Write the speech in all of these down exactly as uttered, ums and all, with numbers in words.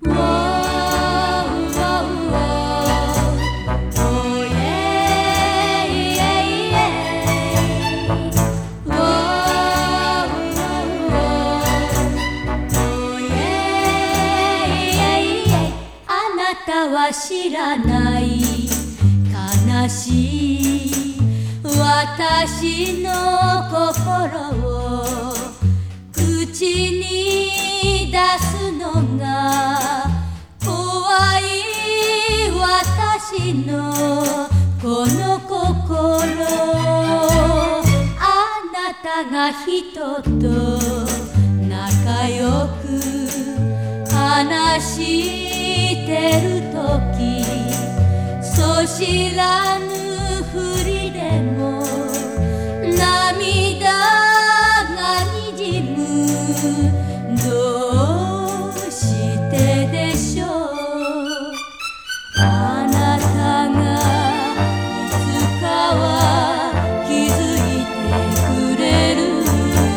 は知らない悲しい私の心を口に出すのが怖い私のこの心。あなたが人と仲良く話してるとき、そう知らぬふりでも涙がにじむ。どうしてでしょう。あなたがいつかは気づいてくれる。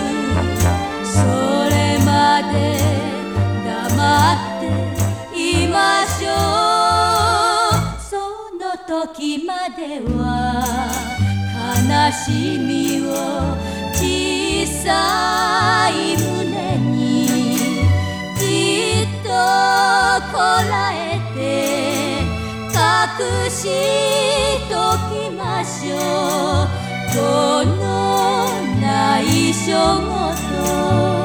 それまで黙っていましょう。その時までは悲しみを小さい胸にじっとこらえて隠しときましょう。この内緒ごと。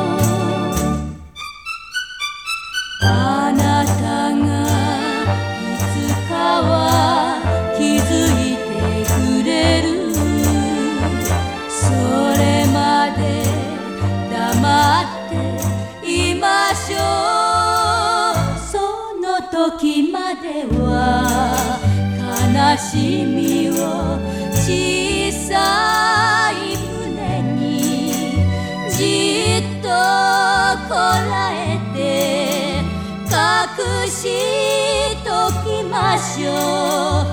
あなたがいつかは気づいてくれる。それまで黙っていましょう。その時までは悲しみを小さい胸にじっとこらえて隠しときましょう。